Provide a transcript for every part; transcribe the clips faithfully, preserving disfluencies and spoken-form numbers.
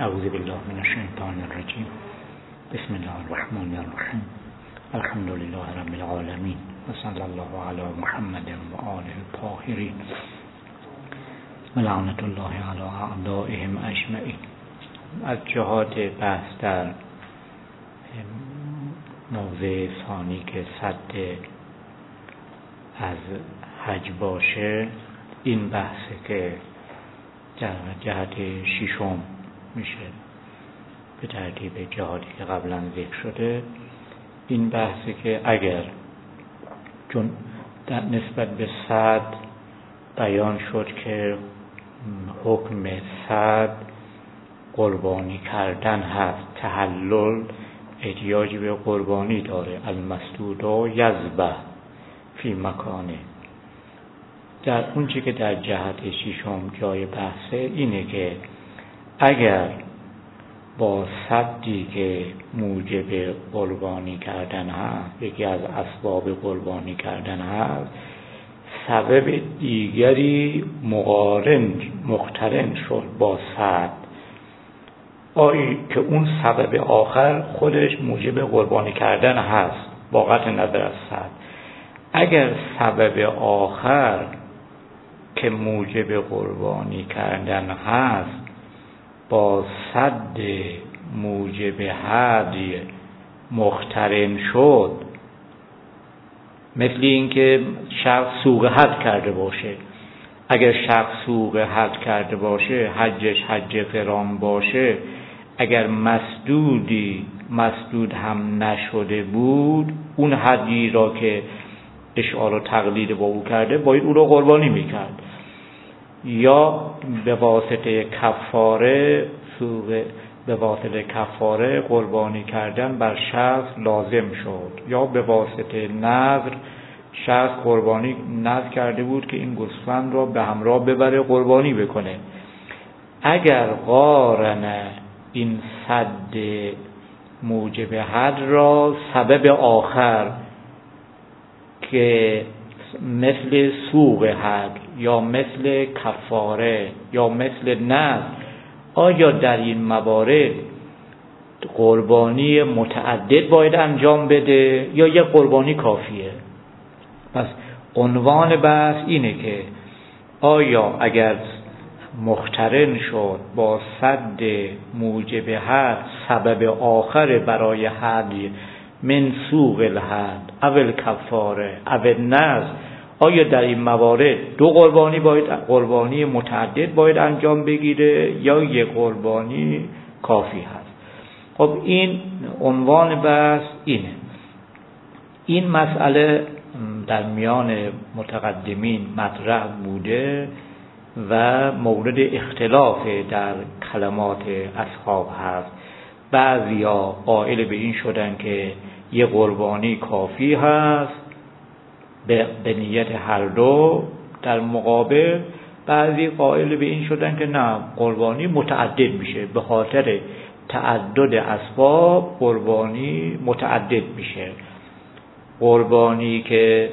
اعوذ بالله من الشیطان الرجیم. بسم الله الرحمن الرحیم. الحمد لله رب العالمین و صلی الله علی محمد و آله الطاهرین و لعنت الله علی اعدائهم اجمعین. از جهات بحث در موضع ثانی که صد از حج باشه، این بحثه که در جهت ششم میشه به ترتیب جهاتی که قبلا ذکر شده. این بحثه که اگر چون در نسبت به صد بیان شد که حکم صد قربانی کردن هست، تحلل احتیاجی به قربانی داره، المسدود یذبح فی مکانه. در اون چی که در جهت ششم جای بحثه اینه که اگر با صدی که موجب قربانی کردن هست، یکی از اسباب قربانی کردن هست، سبب دیگری مقارن مقترن شد با صد، آیی که اون سبب آخر خودش موجب قربانی کردن هست با قطع نظر از صد. اگر سبب آخر که موجب قربانی کردن هست با صد موجب هدی مقترن شد، مثل این که شخص سوق حد کرده باشه، اگر شخص سوق حد کرده باشه، حجش حج قران باشه، اگر مسدودی مسدود هم نشده بود، اون حدی را که اشعار و تقلید با او کرده باید او را قربانی میکرد، یا به واسطه کفاره سوق به واسطه کفاره قربانی کردن بر شخص لازم شد، یا به واسطه نذر شخص قربانی نذر کرده بود که این گوسفند را به همراه ببره قربانی بکنه. اگر قارن این صد موجب حد را سبب آخر که مثل سوق حد یا مثل کفاره یا مثل نذر، آیا در این موارد قربانی متعدد باید انجام بده یا یک قربانی کافیه؟ پس عنوان بحث اینه که آیا اگر مقترن شد با صد موجب حد سبب آخر برای حد من سوق الحد اول کفاره اول نذر، آیا در این موارد دو قربانی باید قربانی متعدد باید انجام بگیره یا یک قربانی کافی هست؟ خب این عنوان بحث اینه. این مسئله در میان متقدمین مطرح بوده و مورد اختلاف در کلمات اصحاب هست. بعضیا قائل به این شدن که یه قربانی کافی هست به, به نیت هر دو، در مقابل بعضی قائل به این شدن که نه، قربانی متعدد میشه، به خاطر تعدد اسباب قربانی متعدد میشه. قربانی که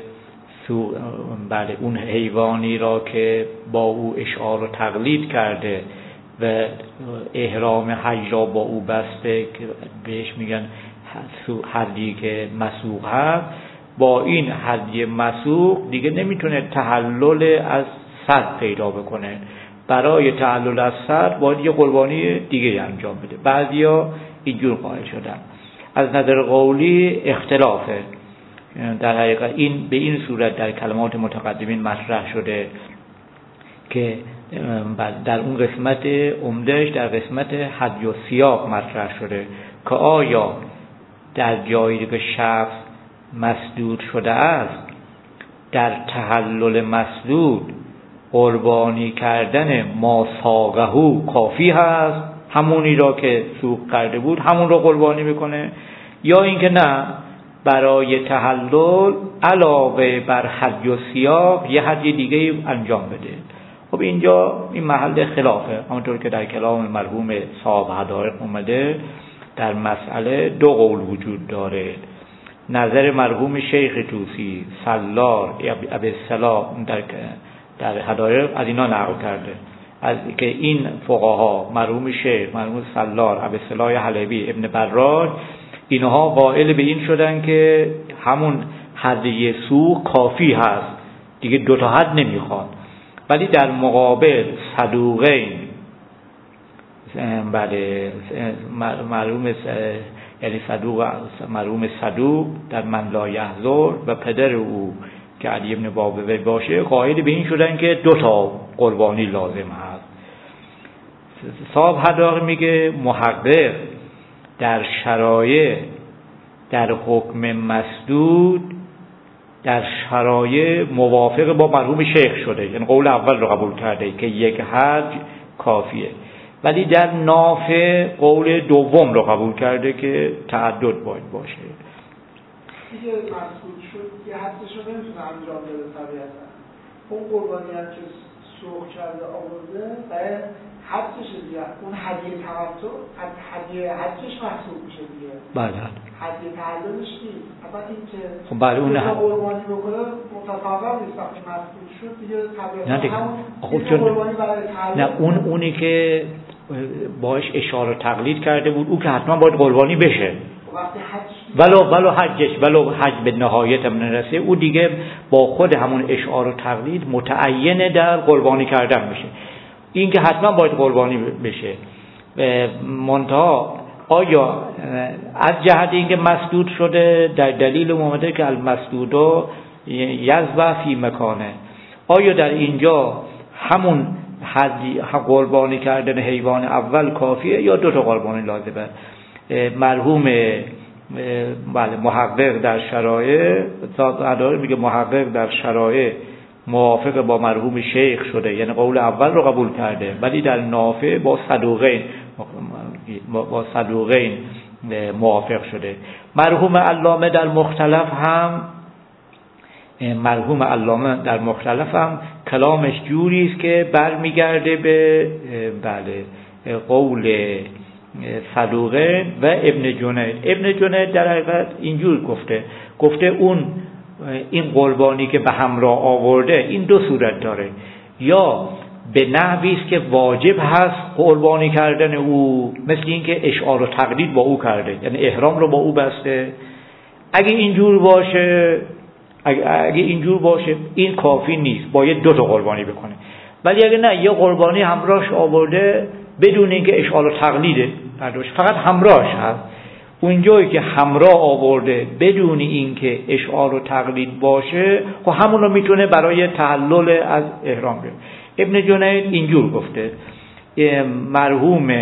بله اون حیوانی را که با او اشعار و تقلید کرده و احرام حج را با او بسته که بهش میگن حدی که مسوق هست، با این حدی مسوق دیگه نمیتونه تحلل از صد پیدا بکنه. برای تحلل از صد باید یه قربانی دیگه انجام بده. بعضیا اینجور قائل شدن. از نظر قولی اختلافه. در حقیقت این به این صورت در کلمات متقدمین مطرح شده که در اون قسمت عمدهش در قسمت حد و سیاق مطرح شده که آیا در جایی که شخص مسدود شده است در تحلل مسدود قربانی کردن ما ساقهو کافی هست، همونی را که سوق کرده بود همون را قربانی میکنه، یا اینکه نه، برای تحلل علاوه بر حد و سیاق یه حد دیگه انجام بده. خب اینجا این محل خلافه، همونطور که در کلام مرحوم صاحب هدایق اومده در مسئله دو قول وجود داره. نظر مرحوم شیخ طوسی سالار ابی الصلاح در در هدایق از اینا نقل کرده. از که این فقها مرحوم شیخ، مرحوم سلار، ابوالصلاح حلبی، ابن براج، اینها قائل به این شدن که همون حد سوق کافی هست دیگه، دو تا حد نمیخواد. ولی در مقابل صدوقین، بله مرحوم یعنی صدوق مرحوم صدوق در من لا یحضر و پدر او که علی ابن بابوی باشه قائل به این شدن که دو تا قربانی لازم هست. صاحب حداق میگه محقق در شرایع در حکم مسدود در شرایع موافق با مرحوم شیخ شده، یعنی قول اول رو قبول کرده که یک حج کافیه، ولی در نافع قول دوم رو قبول کرده که تعدد باید باشه. دیگه مسدود شد یه حدش رو نمیتونه انجام بده طبیعتا. اون قربانی هم که سوق کرده آورده باید حدش دیگه، اون هدیه تمتع هدیه حدش محسوب میشه دیگه. بله. هدیه تحللش نیست. اما این که خب بله اون قربانی بکنه متفاوت نیست. وقتی مسدود شد دیگه طبیعتا همون چون... قربانی برای تحلل. نه اون اونی که باش اشاره تقلید کرده بود او که حتما باید قربانی بشه. ولو ولو حجش ولو حج به نهایت هم نرسه، او دیگه با خود همون اشعار و تقلید متعینه در قربانی کردن میشه. این که حتما باید قربانی بشه. منتها آیا از جهت اینکه مسدود شده در دلیل اومده که المسدود یذبح فی مکانه، آیا در اینجا همون حد قربانی کردن حیوان اول کافیه یا دو تا قربانی لازمه؟ مرحوم بله محقق در شرایع اداره میگه محقق در شرایع موافق با مرحوم شیخ شده، یعنی قول اول رو قبول کرده، ولی در نافع با صدوقین با صدوقین موافق شده. مرحوم علامه در مختلف هم مرحوم علامه در مختلف هم کلامش جوری است که برمیگرده به بله قول صدوقین و ابن جنید. ابن جنید در حقیقت اینجور گفته گفته اون این قربانی که به همراه آورده این دو صورت داره، یا به نحوی است که واجب هست قربانی کردن او، مثل این که اشعار و تقلید با او کرده، یعنی احرام رو با او بسته. اگه اینجور باشه اگه, اگه اینجور باشه این کافی نیست، باید دو تا قربانی بکنه. ولی اگه نه یه قربانی همراهش آورده بدون اینکه اشعار و تقلیده برداشت، فقط همراهش هست، اون جایی که همراه آورده بدون اینکه اشعار و تقلید باشه خب همون رو میتونه برای تحلل از احرام بیاره. ابن جنید اینجور گفته. مرحوم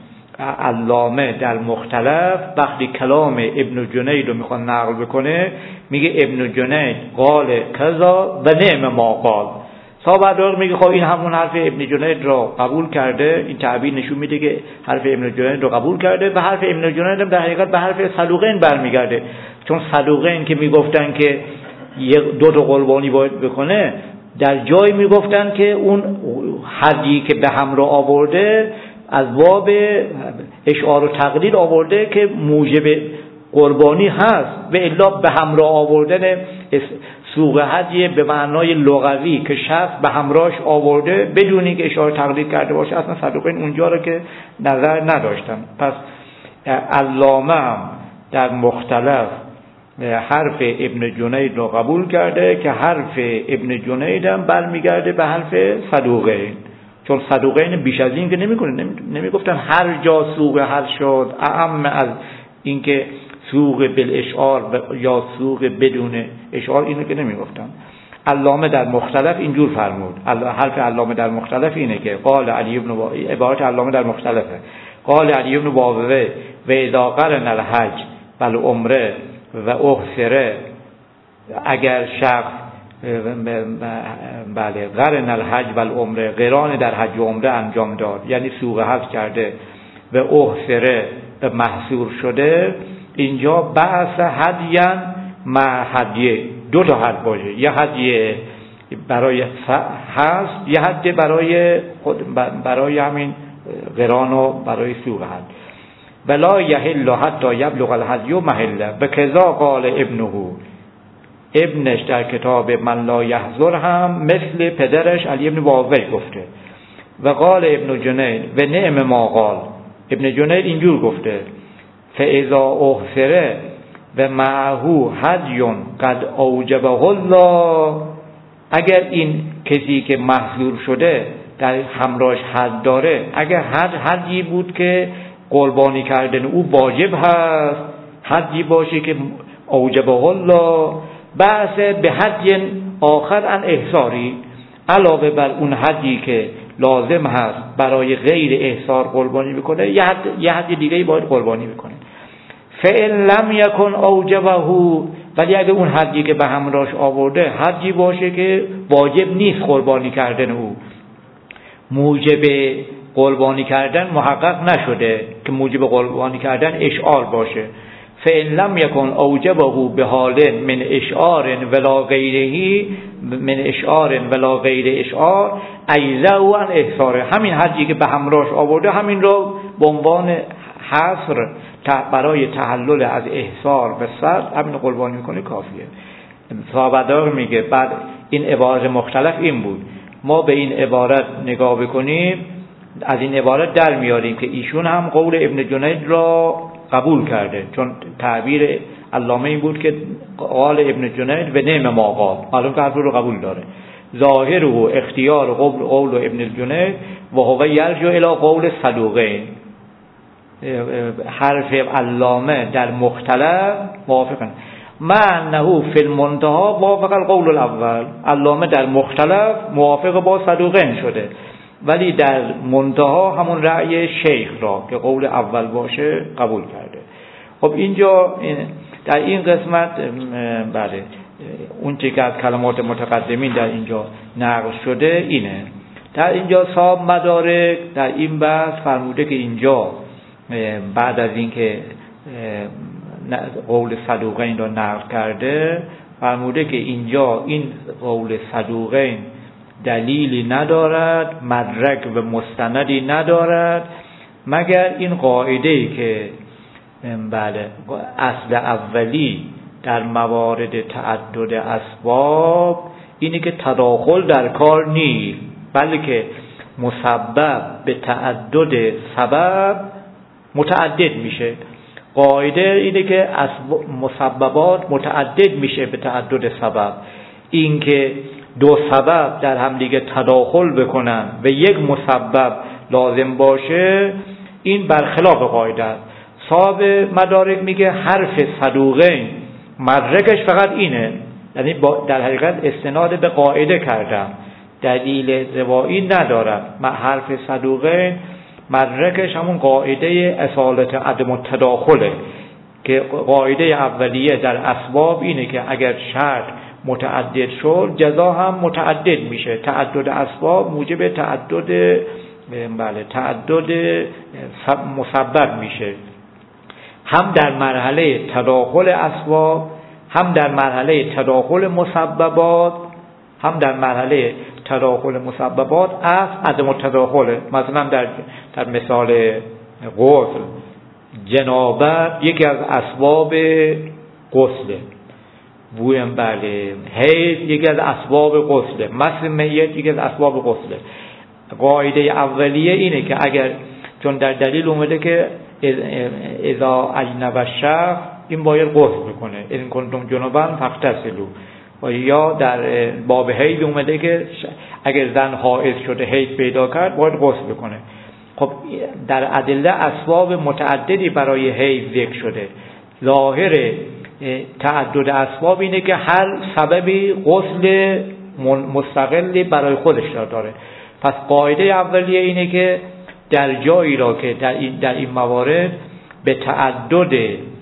علامه در مختلف وقتی کلام ابن جنید رو میخواد نقل بکنه میگه ابن جنید قال کذا و نعم ما قال. صاحب ادراق میگه خب این همون حرف ابن جنید رو قبول کرده، این تعبیر نشون میده که حرف ابن جنید رو قبول کرده و حرف ابن جنید هم در حقیقت به حرف صدوقین برمیگرده، چون صدوقین که میگفتن که دو تا قربانی باید بکنه در جایی میگفتن که اون حدی که به همراه آورده از باب اشعار و تقلید آورده که موجب قربانی هست، و الا به همراه آوردن سوق هدیه به معنای لغوی که شخص به همراهش آورده بدون اینکه اشاره تقلید کرده باشه، اصلا صدوقین اونجا رو که نظر نداشتن. پس علامه هم در مختلف حرف ابن جنید رو قبول کرده که حرف ابن جنید هم برمیگرده به حرف صدوقین، چون صدوقین بیش از این که نمی‌کنه، نمیگفتن هر جا سوق حد شد اعم از اینکه سوق بالاشعار یا سوق بدون اشعار، اینو که نمیگفتن. علامه در مختلف اینجور فرمود. حرف علامه در مختلف اینه که قال علی ابن باوی، عبارت علامه در مختلفه، قال علی ابن باوی و اذا قرن الحج والعمره و احسره، اگر شخص بله قرن الحج والعمره قران در حج و عمره انجام داد، یعنی سوق حج کرده و احسره محصور شده، اینجا بحث هدیان مع هدیه، دو تا حد باشه، یه هدیه برای هست یه هدیه برای خود برای همین قران و برای سوق حج. بلا یحل حتی یبلغ الهدی محله به کذا قال ابنه، ابنش در کتاب من لا یحضر هم مثل پدرش علی ابن باوی گفته. و قال ابن جنید و نعم ما قال، ابن جنید اینجور گفته فاذا اغفره و معه هدی قد اوجبه الله، اگر این کسی که محذور شده در همراهش حد داره، اگر حد حدی بود که قربانی کردن او واجب هست، حدی باشه که اوجبه الله، بعث به حد آخر عن احصاری، علاوه بر اون حدی که لازم هست برای غیر احصار قربانی بکنه، یه حد, یه حد دیگه باید قربانی بکنه. فإن لم یکن اوجبه، ولی اگه اون حدی که به همراهش آورده حدی باشه که واجب نیست قربانی کردن او، موجب قربانی کردن محقق نشده که موجب قربانی کردن اشعار باشه، فإن لم یکن اوجبه بحال من اشعار ولا غیره من اشعار ولا غیر اشعار ایزه و عن احصاره، همین حدی که به همراهش آورده همین رو به عنوان حصر برای تحلل از احصار و صد همین قربانی میکنه کافیه. صحابدار میگه بعد این عبارت مختلف این بود، ما به این عبارت نگاه بکنیم از این عبارت در میاریم که ایشون هم قول ابن جنید را قبول کرده، چون تعبیر علامه این بود که قال ابن جنید و نعم ما قال، معلوم که حرف رو قبول داره. ظاهر و اختیار قول, قول ابن جنید و هو یرجع الی قول صدوقین، حرف علامه در مختلف موافقن، مع انه فی المنتهى موافق القول الاول، علامه در مختلف موافق با صدوقین شده، ولی در منتها همون رأی شیخ را که قول اول باشه قبول کرده. خب اینجا در این قسمت بله اون چه که از کلمات متقدمین در اینجا نقل شده اینه. در اینجا صاحب مدارک در این بحث فرموده که اینجا بعد از اینکه قول صدوقین را نقل کرده فرموده که اینجا این قول صدوقین دلیلی ندارد، مدرک و مستندی ندارد، مگر این قاعده‌ای که بله اصل اولی در موارد تعدد اسباب اینه که تداخل در کار نیست، بلکه مسبب به تعدد سبب متعدد میشه. قاعده اینه که مسببات متعدد میشه به تعدد سبب، این که دو سبب در هم دیگه تداخل بکنن و یک مسبب لازم باشه این برخلاف قاعده است. صاحب مدارک میگه حرف صدوقین مدرکش فقط اینه، یعنی در حقیقت استناد به قاعده کردم، دلیل روایی ندارم. حرف صدوقین مدرکش همون قاعده اصالت عدم التداخله که قاعده اولیه در اسباب اینه که اگر شرط متعدد شد جزا هم متعدد میشه، تعدد اسباب موجب تعدد بله تعدد مسبب میشه، هم در مرحله تداخل اسباب، هم در مرحله تداخل مسببات، هم در مرحله تداخل مسببات از عدم التداخله. مثلا در در مثال غسل، جنابت یکی از اسباب غسله، بویم بله حیض یکی از اسباب غسله، مس میت یکی از اسباب غسله. قاعده اولیه اینه که اگر چون در دلیل اومده که اذا اجنب الشخص این باید غسل بکنه، این کنتم جنبا فاغتسلوا، و یا در باب حیض اومده که اگر زن حائض شده حیض پیدا کرد باید غسل بکنه. خب در ادله اسباب متعددی برای حیض ذکر شده، ظاهر تعدد اسباب اینه که هر سببی غسل مستقلی برای خودش داره. پس قاعده اولیه اینه که در جایی را که در این در این موارد به تعدد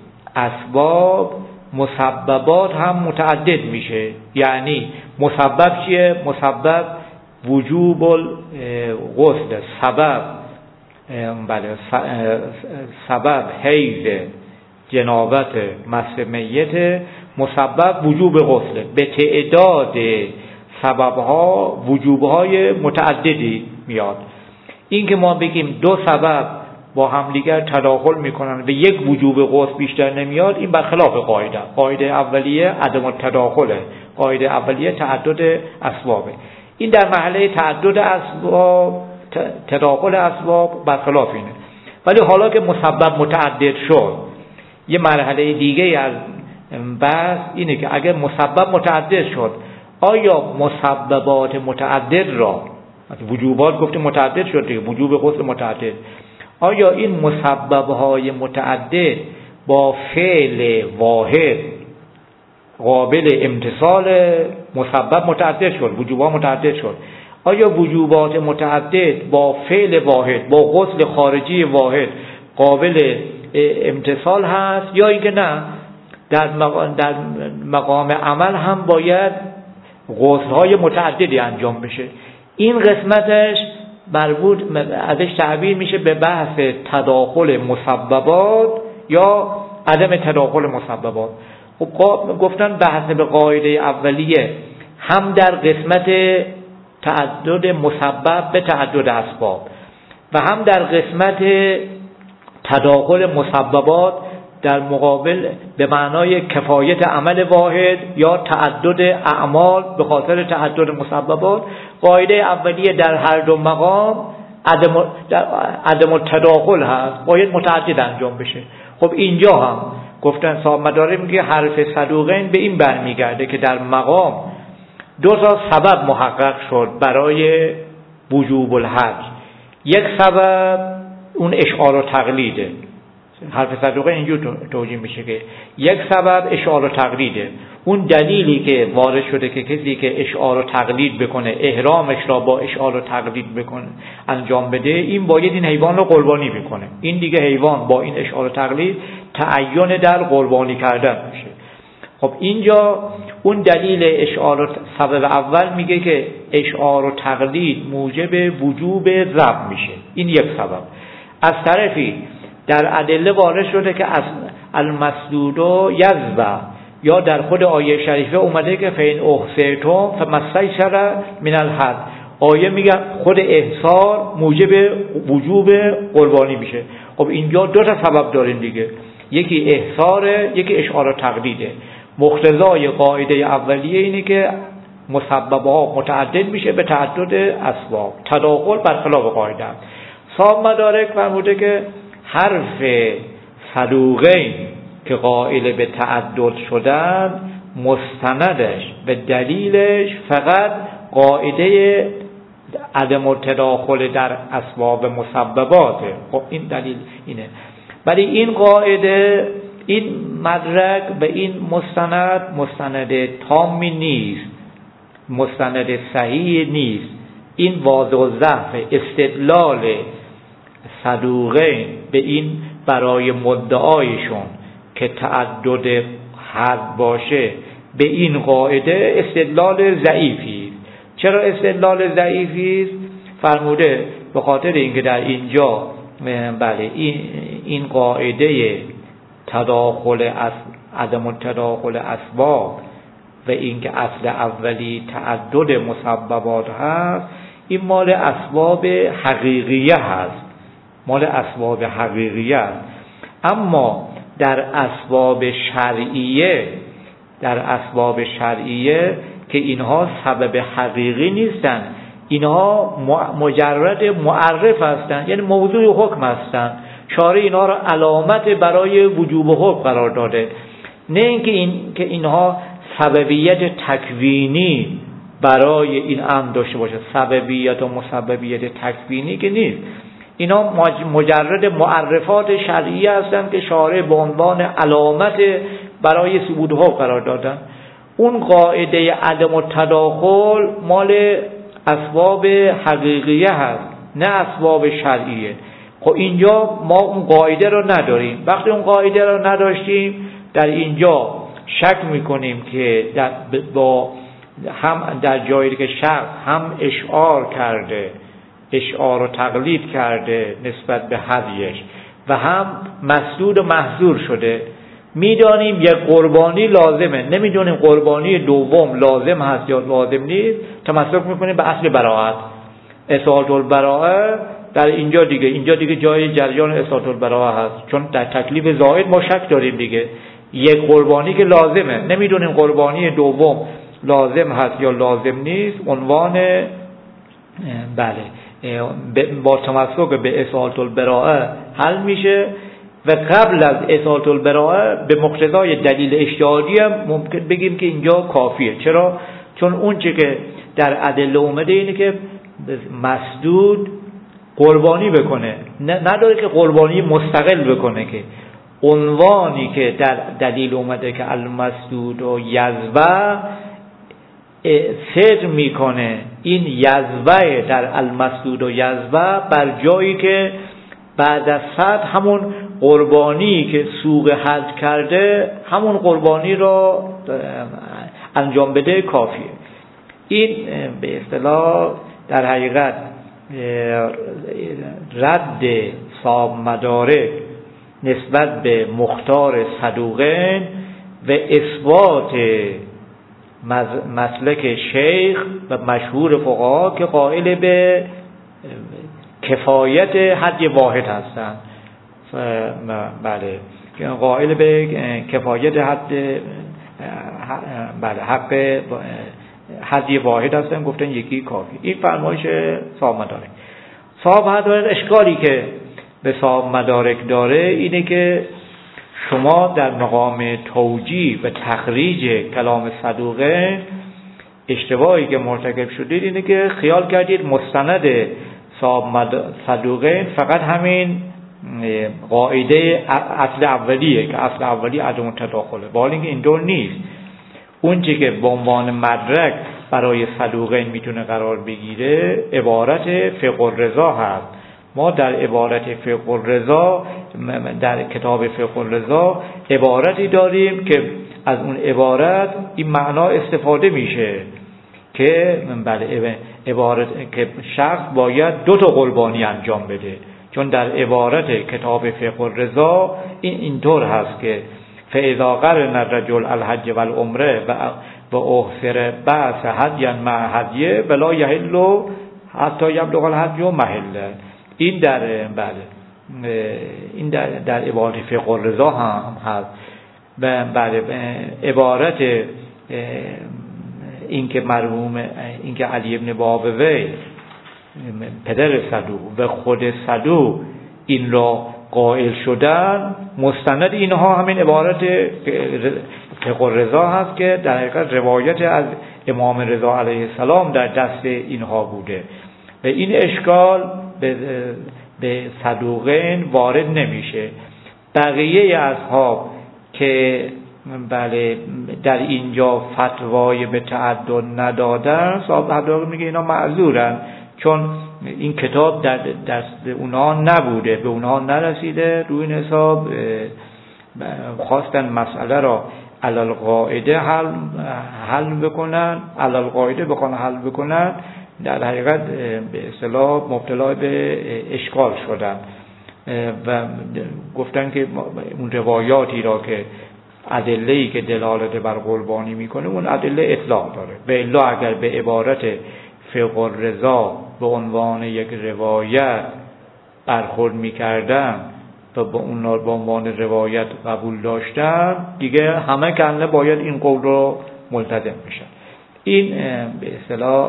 اسباب مسببات هم متعدد میشه. یعنی مسبب چیه؟ مسبب وجوب الغسل، سبب بله سبب حیض، جنابت، مس میت، مسبب وجوب غسل. به تعداد سببها وجوبهای متعددی میاد. این که ما بگیم دو سبب با همدیگر تداخل میکنن و یک وجوب غسل بیشتر نمیاد، این برخلاف قاعده. قاعده اولیه عدم التداخله، قاعده اولیه تعدد اسبابه. این در محله تعدد اسباب تداخل اسباب برخلاف اینه. ولی حالا که مسبب متعدد شد، یه مرحله دیگه از بحث اینه که اگر مسبب متعدد شد، آیا مسببات متعدد را، وجوبات گفتیم متعدد شد دیگه، وجوب غسل متعدد، آیا این مسببهای متعدد با فعل واحد قابل امتثال مسبب متعدد شد، وجوبات متعدد شد، آیا وجوبات متعدد با فعل واحد، با غسل خارجی واحد قابل امتثال هست، یا اینکه نه در مقام, در مقام عمل هم باید غسل‌های متعددی انجام بشه؟ این قسمتش مربوط ازش تعبیر میشه به بحث تداخل مسببات یا عدم تداخل مسببات. خب گفتن بحث به قاعده اولیه هم در قسمت تعدد مسبب به تعدد اسباب و هم در قسمت تداخل مسببات در مقابل به معنای کفایت عمل واحد یا تعدد اعمال به خاطر تعدد مسببات. قاعده اولیه در هر دو مقام عدم عدم تداخل هست، باید متعدد انجام بشه. خب اینجا هم گفتن صاحب مدارک میگه حرف صدوقین به این برمیگرده که در مقام دو تا سبب محقق شد برای وجوب الحج. یک سبب اون اشعار و تقلیده، حرف صدوقین اینجور توجیه میشه که یک سبب اشعار و تقلیده، اون دلیلی که وارد شده که کسی که اشعار و تقلید بکنه، احرامش را با اشعار و تقلید بکنه انجام بده، این باید این حیوان رو قربانی بکنه. این دیگه حیوان با این اشعار و تقلید تعین در قربانی کردن میشه. خب اینجا اون دلیل اشعار و سبب اول میگه که اشعار و تقلید موجب وجوب ذبح میشه، این یک سبب. از طرفی در ادله وارد شده که از المسدود یذبح، یا در خود آیه شریفه اومده که فین احصیتم فمستیسر من الحد، آیه میگه خود احصار موجب وجوب قربانی میشه. خب اینجا دو تا سبب داریم دیگه، یکی احصاره، یکی اشعار و تقلیده. مقتضای قاعده اولیه اینه که مسببها متعدد میشه به تعدد اسباب، تداخل برخلاف قاعده. صاحب مدارک فرموده که حرف صدوقین که قائل به تعدد شدن مستندش به دلیلش فقط قاعده عدم تداخل در اسباب مسبباته. خب این دلیل اینه، ولی این قاعده، این مدرک به این مستند مستند تامی نیست، مستند صحیح نیست. این واضح و ضعف استدلال صدوقین به این برای مدعایشون که تعدد حد باشه به این قاعده استدلال ضعیفی. چرا استدلال ضعیفی است؟ فرموده به خاطر اینکه در اینجا بله این این قاعده تداخل از عدم تداخل اسباب و اینکه اصل اولی تعدد مسببات هست، این مال اسباب حقیقیه هست، مال اسباب حقیقیه است. اما در اسباب شرعیه، در اسباب شرعیه که اینها سبب حقیقی نیستن، اینها مجرد معرف هستند، یعنی موضوع حکم هستند. شارع اینها را علامت برای وجوب حکم قرار داده، نه اینکه این که اینها سببیت تکوینی برای این امر داشته باشه. سببیت و مسببیت تکوینی که نیست، اینا مجرد معرفات شرعی هستند که شارع به عنوان علامت برای ثبوت حکم قرار دادن. اون قاعده عدم التداخل مال اسباب حقیقیه هست، نه اسباب شرعیه. خب اینجا ما اون قاعده رو نداریم. وقتی اون قاعده رو نداشتیم، در اینجا شک میکنیم که در با هم در جایی که شخص هم اشعار کرده، اشعار و تقلید کرده نسبت به هدیش، و هم مسدود و محظور شده، میدانیم یک قربانی لازمه، نمیدونیم قربانی دوم لازم هست یا لازم نیست، تمسک میکنیم به اصل براءت، اثبات البراءه. در اینجا دیگه اینجا دیگه جای جریان اثبات البراءه هست، چون در تکلیف زائد ما شک داریم دیگه. یک قربانی که لازمه، نمیدونیم قربانی دوم لازم هست یا لازم نیست، عنوان بله با تمسک به اصالة البراءه حل میشه و قبل از اصالة البراءه به مقتضای دلیل اجتهادی هم ممکن بگیم که اینجا کافیه. چرا؟ چون اون چه که در ادله اومده اینه که مسدود قربانی بکنه، نداره که قربانی مستقل بکنه، که عنوانی که در دلیل اومده که المسدود و یزوه صدق میکنه این یزوه در المسدود و یزوه بر جایی که بعد از صد همون قربانی که سوق حد کرده همون قربانی را انجام بده کافیه. این به اصطلاح در حقیقت رد صاحب مدارک نسبت به مختار صدوقین و اثبات مسلک شیخ و مشهور فقها که قائل به کفایت حد واحد هستند. بله، قائل به کفایت حد بله حق حدی واحد هستن، گفتن یکی کافی. این فرمایش صاحب مدارک. صاحب مدارک اشکالی که به صاحب مدارک داره اینه که شما در مقام توجیه و تخریج کلام صدوقه اشتباهی که مرتکب شدید اینه که خیال کردید مستند صاحب صدوقه فقط همین قاعده اصل اولیه که اصل اولی عدم تداخله، با اینکه اینطور نیست. اون چی که به عنوان مدرک برای صدوقین میتونه قرار بگیره عبارت فقه الرضا هست. ما در عبارت فقه الرضا در کتاب فقه الرضا عبارتی داریم که از اون عبارت این معنا استفاده میشه که بله عبارت که شخص باید دو تا قربانی انجام بده، چون در عبارت کتاب فقه الرضا این اینطور هست که فاذا قرن الرجل الحج والعمره و احصر بعث حجا مع هدیه ولا یحل حتی یبلغ الحج محله. این در بله این در, در عبارت فقه الرضا هم هست. بله عبارت این که مرحوم این که علی ابن بابوی پدر صدوق و خود صدوق این را قائل شدن، مستند اینها همین عبارت فقه الرضا هست که در حقیقت روایت از امام رضا علیه السلام در دست اینها بوده و این اشکال به, به صدوقین وارد نمیشه. بقیه اصحاب که بله در اینجا فتوای به تعدد ندادن، صاحب حداقل میگه اینا معذورن چون این کتاب در دست اونها نبوده، به اونها نرسیده. روی این حساب خواستن مسئله را علل قاعده حل حل بکنن، علل قاعده بخوان حل بکنن، در حقیقت به اصطلاح مبتلا به اشکال شدن و گفتن که اون روایاتی را که ادله‌ای که دلالت بر قربانی میکنه اون ادله اطلاق داره. به الا اگر به عبارت فقه الرضا به عنوان یک روایت برخورد میکردن و با اون به عنوان روایت قبول داشتن، دیگه همه کنه باید این قول رو ملتزم بشن. این به اصطلاح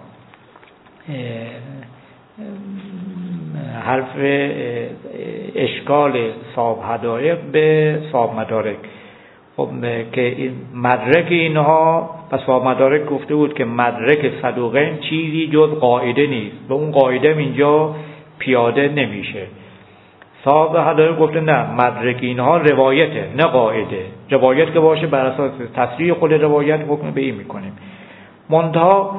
حرف اشکال صاحب حدایق به صاحب مدارک. خب که این مدرک اینها، پس صاحب مدارک گفته بود که مدرک صدوقین چیزی جز قاعده نیست، به اون قاعده اینجا پیاده نمیشه. صاحب حدایق گفته نه، مدرک اینها روایته نه قاعده. روایت که باشه بر اساس تصریح خود روایت حکم به این میکنیم. منتها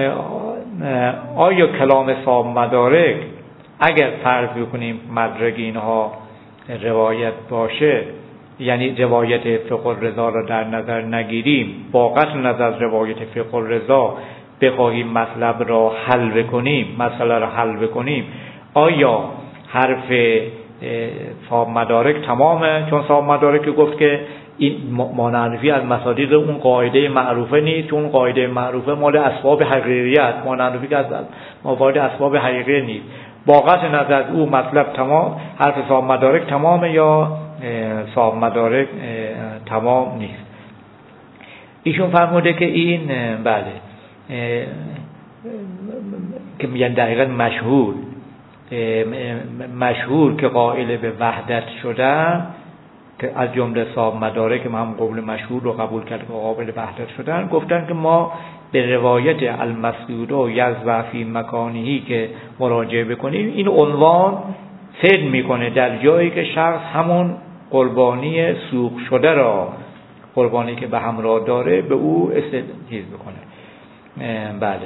آیا کلام صاحب مدارک اگر فرض بکنیم مدرک اینها روایت باشه، یعنی روایت فقه الرضا را در نظر نگیریم، با قطع نظر روایت فقه الرضا بخواهیم مطلب را حل بکنیم، مسئله را حل بکنیم، آیا حرف صاحب مدارک تمامه؟ چون صاحب مدارک گفت که این مانعرفی از مصادیق اون قاعده معروفه نیست، چون قاعده معروفه مال اسباب حقیقیت، مانعرفی که از موارد اسباب حقیقی نیست. با قطع نظر او مطلب تمام، حرف صاحب مدارک تمامه یا صاحب مدارک تمام نیست. ایشون فرموده که این بله که میگن دقیقا مشهور مشهور که قائل به وحدت شدن، که از جمله صاحب مدارک که هم قول مشهور رو قبول کرد که قابل وحدت شدن، گفتن که ما به روایت المسدود و یزوع فی مکانهی که مراجعه بکنیم، این عنوان فعل میکنه در جایی که شخص همون قربانی سوق شده را، قربانی که به همراه داره، به او استدلال بکنه. بله.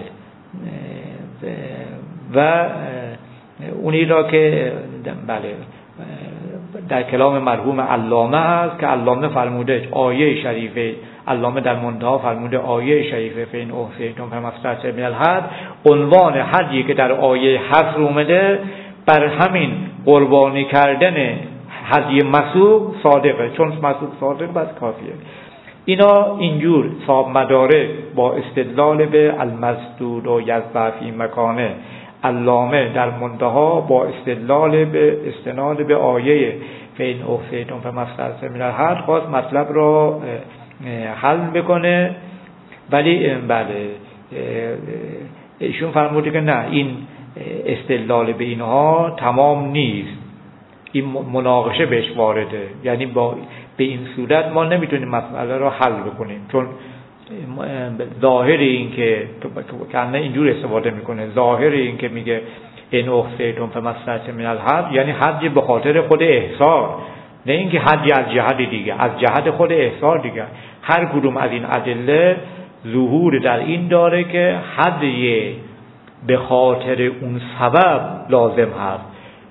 و اونی را که بله در کلام مرحوم علامه هست که علامه فرموده آیه شریفه، علامه در منتها فرموده آیه شریفه فین احصیتم فمستطعتم من الحد، عنوان حدی که در آیه حصر اومده بر همین قربانی کردن هدی مسوق صادقه، چون مسوق صادق بس کافیه. اینا اینجور صاحب مدارک با استدلال به المسدود و یزوع فی مکانه، علامه در منتها با استدلال به استناد به آیه فین احصیتم فمستطعتم من الحد خواست مطلب را حل بکنه. ولی بله ایشون فرموده که نه، این استدلال به اینها تمام نیست، این مناقشه بهش وارده، یعنی با به این صورت ما نمیتونیم مسئله را حل بکنیم، چون ظاهر این که کنه اینجور استفاده میکنه، ظاهر این که میگه ان احصیتم فمستطعتم من الحد یعنی حج به خاطر خود احصار، نه اینکه حج از جهت دیگه، از جهت خود احصار دیگه. هر کدوم از این ادله ظهور در این داره که حج به خاطر اون سبب لازم هست.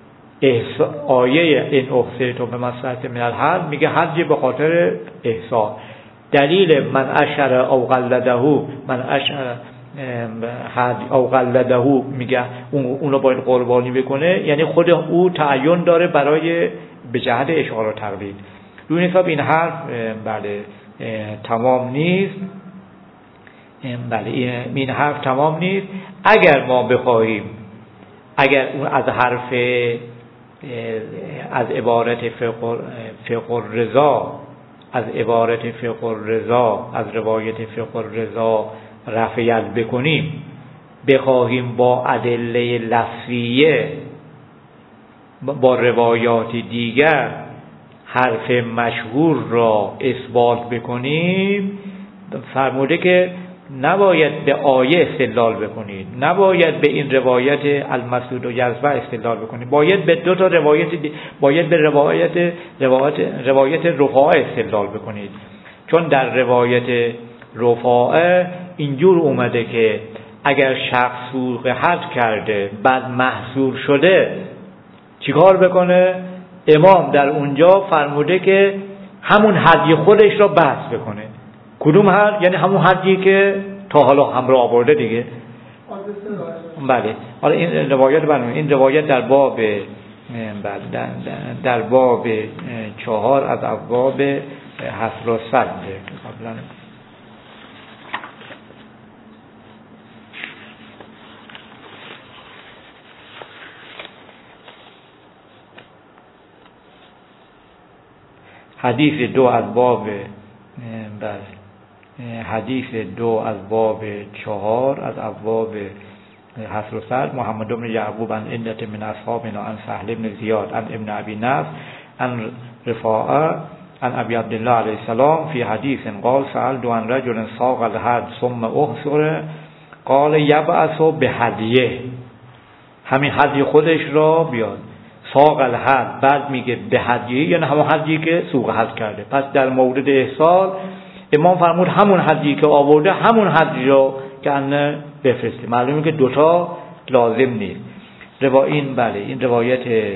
آیه ان احصیتم فمستطعتم من الحد میگه حج به خاطر احصار. دلیل من اشر او قلده، من اشر حد او قلده میگه اونو باید قربانی بکنه، یعنی خود او تعین داره برای به جهت اشعار و تقلید. روی حساب این حرف بله تمام نیست، بله این حرف تمام نیست. اگر ما بخواهیم، اگر اون از حرف از عبارت فقه الرضا، از عبارت فقه الرضا، از روایت فقه الرضا رفع بکنیم، بخواهیم با ادله لفظیه، با روایات دیگر حرف مشهور را اثبات بکنیم، فرموده که نباید به آیه استدلال بکنید، نباید به این روایت المسدود و یزوع استدلال بکنید، باید به دو تا روایت دی... باید به روایت روایت روایت رفاعه استدلال بکنید. چون در روایت رفاعه اینجور اومده که اگر شخص سوق حد کرده بعد محصور شده چیکار بکنه؟ امام در اونجا فرموده که همون هدی خودش را بحث بکنه. کدوم حد؟ یعنی همون حدی که تا حالا همراه آورده دیگه. بله. حالا این روایت برنامه این روایت در باب در, در باب چهار از ابواب حصر و سد قبلا حدیث دو از باب بله حدیث دو از باب چهار از ابواب حصر و سد. محمد بن یعقوب عن عدة من اصحابنا عن سهل بن زیاد عن ابن ابی نصر عن رفاعه عن ابي عبد الله علیه السلام فی حدیث قال سألت عن رجل ساق الحد ثم احصر قال یبعث بهدیه، همین هدی خودش را بیاد، ساق الحد بعد میگه به هدیه یعنی همون هدی که سوق حد کرده. پس در مورد احصال امام فرمود همون هدی که آورده همون هدی را که انه بفرسته. معلومه که دوتا لازم نیست. روا این بله این روایت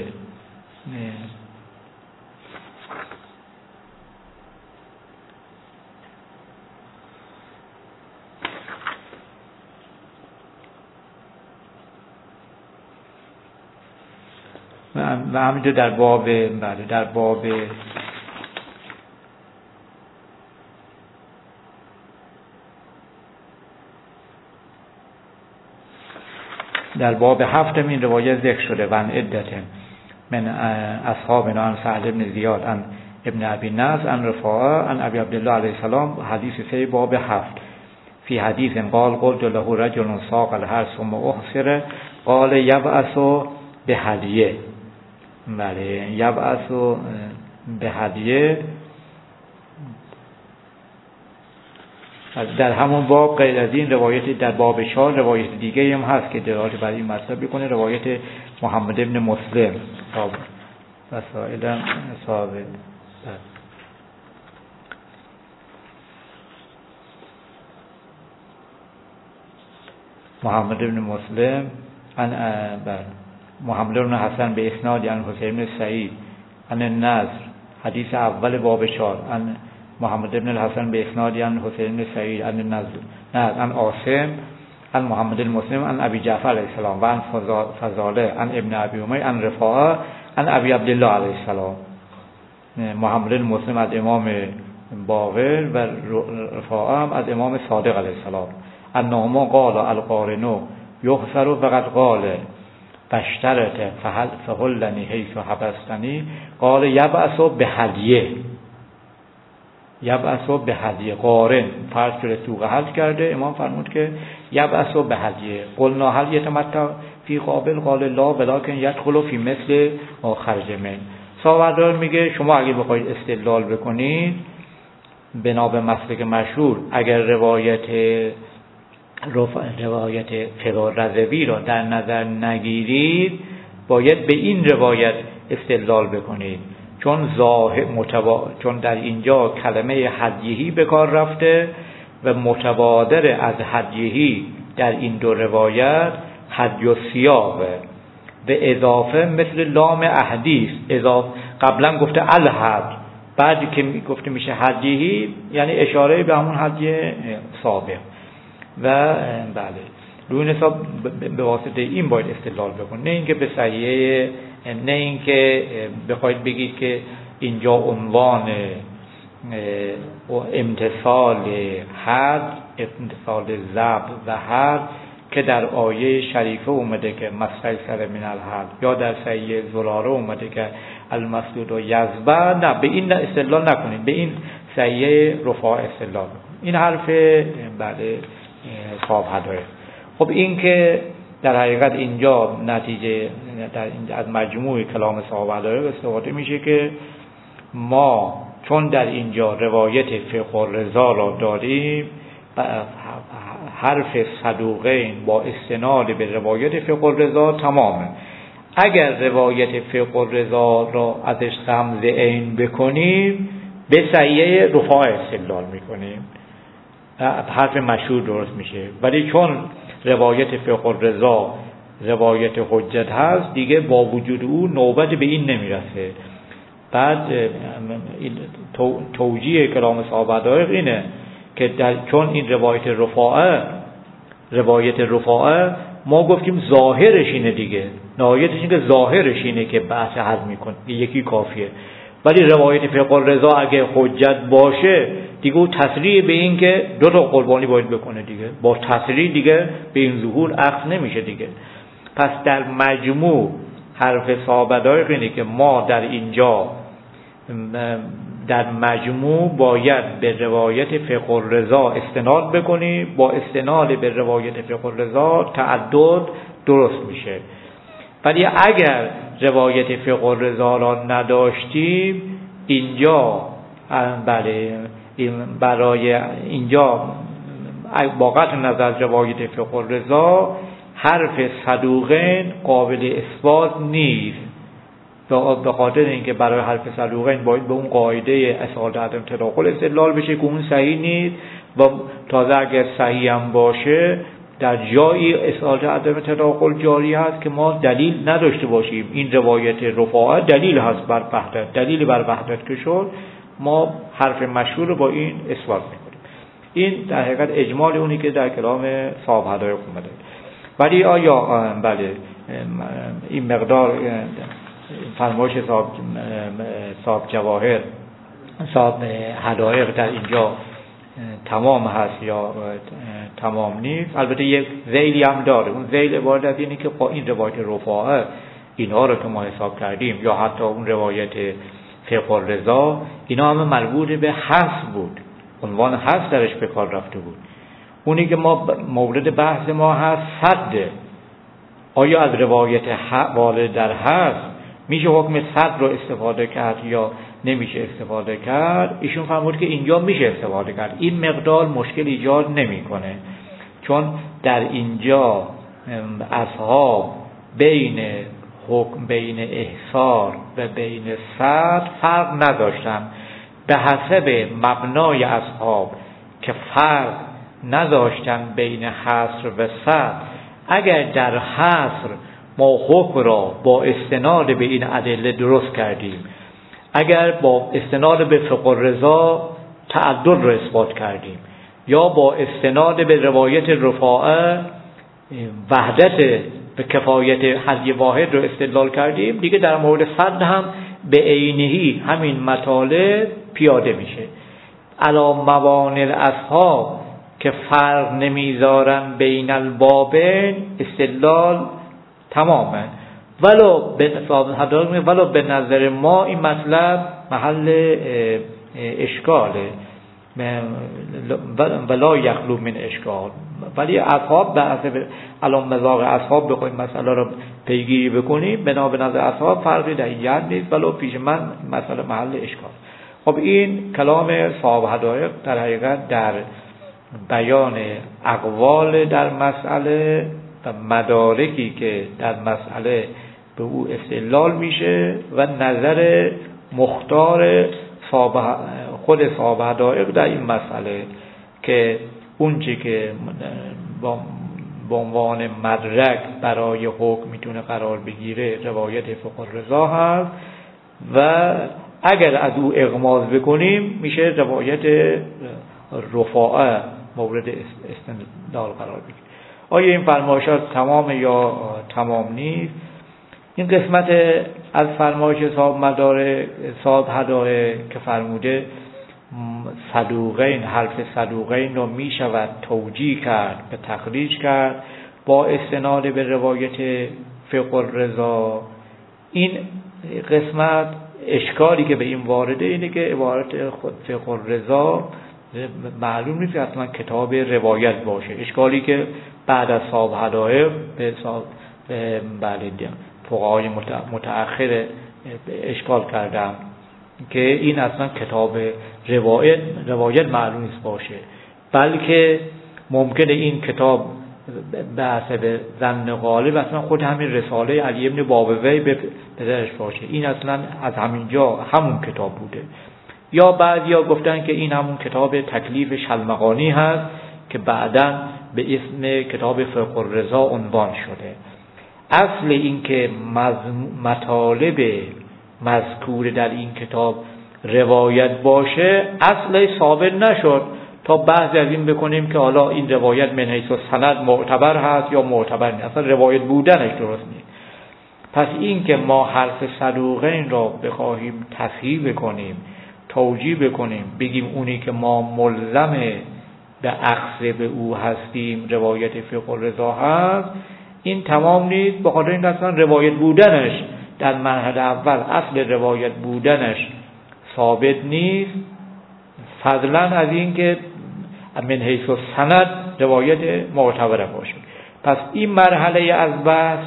و همینطور در باب بله در باب در باب هفتم این روایت ذکر شده. و عدة من اصحابنا عن سهل بن زیاد عن ابن ابی نصر عن رفاعه عن ابی عبدالله علیه السلام، حدیث سه باب هفت. فی حدیث قال قلت له رجل ساق الحرث ثم احصر قال یبعث به هدیه. بله، یبعث به هدیه. در همون باب غیر از این روایت در باب چهار روایت دیگه هم هست که دلالت بر این مطلب میکنه، روایت محمد ابن مسلم صاحب وسائل صاحب محمد ابن مسلم عن محمد ابن حسن به اسناد عن حسین بن سعید عن النضر، حدیث اول باب چهار، عن محمد ابن الحسن به اسناد عن حسین بن سعید عن النضر عن عاصم عن محمد المسلم عن ابی جعفر علیه السلام و عن فضاله عن ابن ابی امیر عن رفاعه عن ابی عبدالله علیه السلام. محمد المسلم از امام باقر و رفاعه هم از امام صادق علیه السلام. انهما قال القارن یخسر فقط قال فاشترط فهل فهلنی حیث حبستنی قال یبعث به هدیه. یبعث به هدیه، قارن فرض شده سوق حج کرده، امام فرمود که یبعث به هدیه. قلنا هل یتمتع فی قابل قال لا ولکن یدخل فی مثل خرج من. ساوردار میگه شما اگه بخواید استدلال بکنید بنا به مسلک مشهور، اگر روایت روایت فقه رضوی را در نظر نگیرید باید به این روایت استدلال بکنید، چون ظاهر متوا... چون در اینجا کلمه هدیهی به کار رفته و متبادر از هدیهی در این دو روایت هدی و سیاقه به اضافه مثل لام احدیث. اضافه قبلا گفته الحد، بعد که گفته میشه هدیهی یعنی اشاره به همون هدی سابق. و بله روی این حساب به واسطه این باید استدلال بکنید، نه اینکه به صحیحه، نه اینکه بخواید بگید که اینجا عنوان امتثال حد، امتثال ضبط و حد که در آیه شریفه اومده که مستیسر من الحد، یا در صحیح زراره اومده که المسدود و یزبه، نه به این استدلال نکنید، به این صحیح رفاع استدلال بکنید. این حرف بله صاحب هدایه. خب این که در حقیقت اینجا نتیجه در این از مجموع کلام صاحب هدایه استفاده میشه که ما چون در اینجا روایت فقه الرضا را داریم، حرف صدوقین با استناد به روایت فقه الرضا تمامه. اگر روایت فقه الرضا را ازش غمز عین بکنیم به صحیح رفاع استدلال میکنیم، حرف مشهور درست میشه. ولی چون روایت فقه الرضا روایت حجت هست دیگه با وجود او نوبت به این نمیرسه. بعد توجیه کلام صاحب هدایق اینه که در چون این روایت رفاعه روایت رفاعه ما گفتیم ظاهرش اینه دیگه، نهایتش اینه که ظاهرش اینه که بحث حد میکنه، یکی کافیه. ولی روایت فقه الرضا اگه حجت باشه دیگه او تصریح به این که دو تا قربانی باید بکنه دیگه، با تصریح دیگه به این ظهور اخذ نمیشه دیگه. پس در مجموع حرف صاحب هدایق اینه که ما در اینجا در مجموع باید به روایت فقه الرضا استناد بکنیم، با استناد به روایت فقه الرضا تعدد درست میشه. ولی اگر روایت فقه الرضا را نداشتیم اینجا بله برای اینجا با قطع نظر روایت فقه الرضا حرف صدوقین قابل اثبات نیست، به خاطر اینکه برای حرف صدوقین باید به اون قاعده اصالت عدم تداخل استدلال بشه که اون صحیح نیست، و تازه اگر صحیح هم باشه در جایی اصالت عدم تداخل جاری هست که ما دلیل نداشته باشیم. این روایت رفاعه دلیل هست بر وحدت، دلیل بر وحدت که شد ما حرف مشهور با این اثبات میکنیم. این در حقیقت اجمال اونی که در کلام صاحب هدایق اومده. ولی آیا بله این مقدار فرمایش صاحب صاحب جواهر صاحب هدایق در اینجا تمام هست یا تمام نیست؟ البته یک ذیلی هم داره. اون ذیل عبارت از اینه که با این روایت رفاعه اینها رو که ما حساب کردیم یا حتی اون روایت فقه الرضا اینا همه مربوط به حس بود، عنوان حس درش به کار رفته بود. اونی که ما مورد بحث ما هست صده. آیا از روایت والد در هست میشه حکم صد رو استفاده کرد یا نمیشه استفاده کرد؟ ایشون فرمود که اینجا میشه استفاده کرد، این مقدار مشکل ایجاد نمیکنه، چون در اینجا اصحاب بین حکم بین احصار و بین صد فرق نداشتن. به حسب مبنای اصحاب که فرق نداشتن بین حصر و صد، اگر در حصر ما حکم را با استناد به این ادله درست کردیم، اگر با استناد به فقه الرضا تعدد را اثبات کردیم، یا با استناد به روایت رفاعه وحدت به کفایت حدی واحد رو استدلال کردیم، دیگه در مورد صد هم به عینهی همین مطالب پیاده میشه. علی موانع الاصحاب که فرق نمیذارن بین البابین استدلال تماما، ولو به ولو به نظر ما این مطلب محل اشکاله، ولا یخلو من اشکال. ولی اصحاب به حسب الان مذاق اصحاب بخوایم مسئله رو پیگیری بکنیم، بنا به نظر اصحاب فرقی در این جهت نیست، ولو پیش من مسئله محل اشکال. خب این کلام صاحب حدایق در حقیقت در بیان اقوال در مسئله و مدارکی که در مسئله به او استدلال میشه و نظر مختار خود صاحب حدایق در این مسئله که اون چی که به عنوان مدرک برای حکم میتونه قرار بگیره روایت فقه الرضا هست و اگر از او اغماض بکنیم میشه روایت رفاعه مورد استدلال قرار بگیره. آیا این فرمایشات تمام یا تمام نیست؟ این قسمت از فرمایش صاحب مدارک صاحب حدایق که فرموده صدوقین، حرف صدوقین رو می شود توجیه کرد به تخریج کرد با استناد به روایت فقه الرضا، این قسمت اشکالی که به این وارده اینه که عبارت خود فقه الرضا معلوم نیست اصلا کتاب روایت باشه. اشکالی که بعد از صاحب حدایق به صاحب بله فقهای متأخر اشکال کردم که این اصلا کتاب روایت روایت معلوم نیست باشه، بلکه ممکنه این کتاب به حسب ظن غالب اصلا خود همین رساله علی ابن بابوی به پدرش باشه، این اصلا از همینجا همون کتاب بوده. یا بعضیا گفتن که این همون کتاب تکلیف شلمغانی هست که بعداً به اسم کتاب فقه الرضا عنوان شده. اصل این که مطالب مذکور در این کتاب روایت باشه اصل ثابت نشد تا بعضی از این بکنیم که حالا این روایت من حیث السند معتبر هست یا معتبر نیست، اصلا روایت بودنش درست نیست. پس این که ما حرف صدوقین را بخواهیم تصحیح بکنیم، توجیه بکنیم، بگیم اونی که ما ملزم به اخذ به او هستیم روایت فقه الرضا هست، این تمام نیست، به خاطر این اصلا روایت بودنش در مرحله اول اصل روایت بودنش ثابت نیست، فضلا از این که من حیث السند روایت معتبر باشه. پس این مرحله از بحث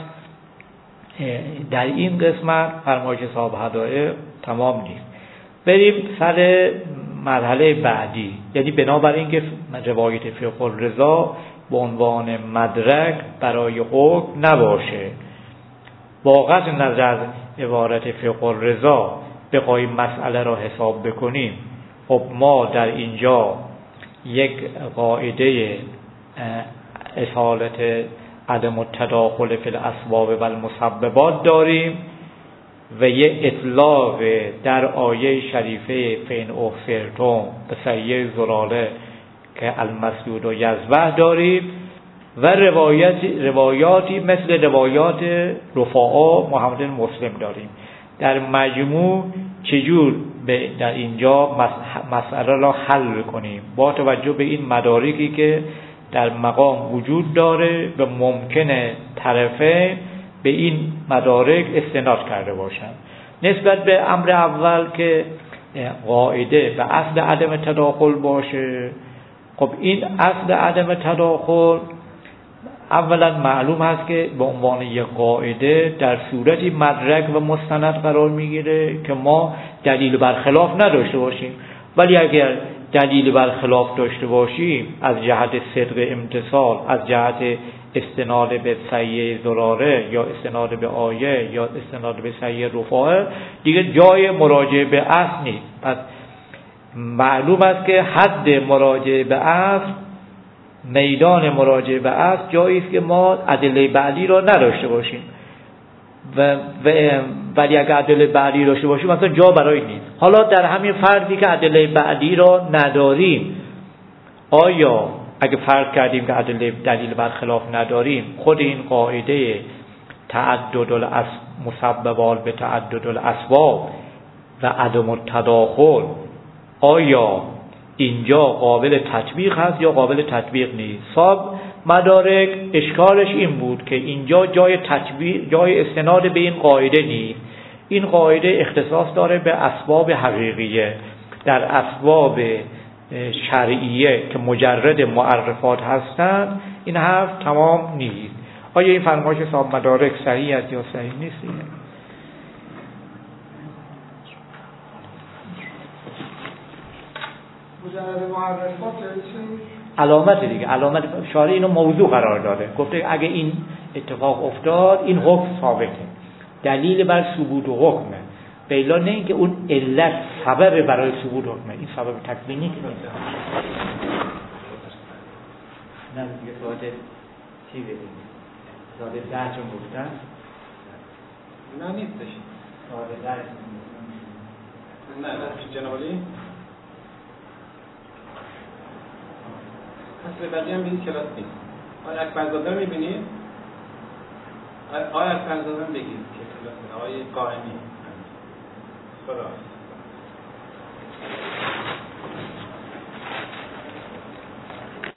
در این قسمت فرمایش صاحب حدایق تمام نیست. بریم سر مرحله بعدی، یعنی بنابراین که روایت فقه الرضا به عنوان مدرک برای حکم نباشه، با قطع نظر عبارت فقه الرضا بخواهیم مسئله را حساب بکنیم، خب ما در اینجا یک قاعده اصالت عدم التداخل فی الاسباب و المسببات داریم و یک اطلاق در آیه شریفه فین احصرتم به سیه زلاله که المسجود و یذبح داریم و روایت روایاتی مثل روایات رفاعه محمد مسلم داریم. در مجموع چجور به در اینجا مسئله را حل کنیم با توجه به این مدارکی که در مقام وجود داره و ممکنه طرفین به این مدارک استناد کرده باشند. نسبت به امر اول که قاعده و اصل عدم تداخل باشه، خب این اصل عدم تداخل اولا معلوم هست که به عنوان یک قاعده در صورتی مدرک و مستند قرار میگیره که ما دلیل برخلاف نداشته باشیم، ولی اگر دلیل برخلاف داشته باشیم از جهت صدق امتصال، از جهت استناد به صحیح ضراره یا استناد به آیه یا استناد به صحیح رفاعه، دیگه جای مراجعه به اصل نیست. پس معلوم است که حد مراجعه به اصل، میدان مراجعه به اصل جایی است که ما ادله بعدی را نداشته باشیم و ولی اگر ادله بعدی داشته باشیم مثلا جا برای نیست. حالا در همین فرضی که ادله بعدی را نداریم، آیا اگه فرض کردیم که ادله دلیل برخلاف نداریم، خود این قاعده تعدد المسببات به تعدد الاسباب و عدم التداخل آیا اینجا قابل تطبیق هست یا قابل تطبیق نیست؟ صاحب مدارک اشکالش این بود که اینجا جای تطبیق، جای استناد به این قاعده نیست. این قاعده اختصاص داره به اسباب حقیقیه. در اسباب شرعیه که مجرد معرفات هستند این حرف تمام نیست. آیا این فرمایش صاحب مدارک صحیح است یا صحیح نیست؟ مجرد معرفات علامت دیگه، علامت شارع اینو موضوع قرار داده، گفته اگه این اتفاق افتاد این حکم ثابته، دلیل بر ثبوت و حکمه، بیلا نه اینکه اون علت سبب برای ثبوت حکمه. این سبب تکوینی که نیست. نه دیگه ساده چی بگیم؟ ساده ده چون گفتن؟ نه نیستش. ساده ده نه نه جناب علی اصل بقیه هم به این کلاس نیست. آیا اکبرزاده رو میبینید؟ آیا اکبرزاده رو بگید که کلاس آقای قائمی خدا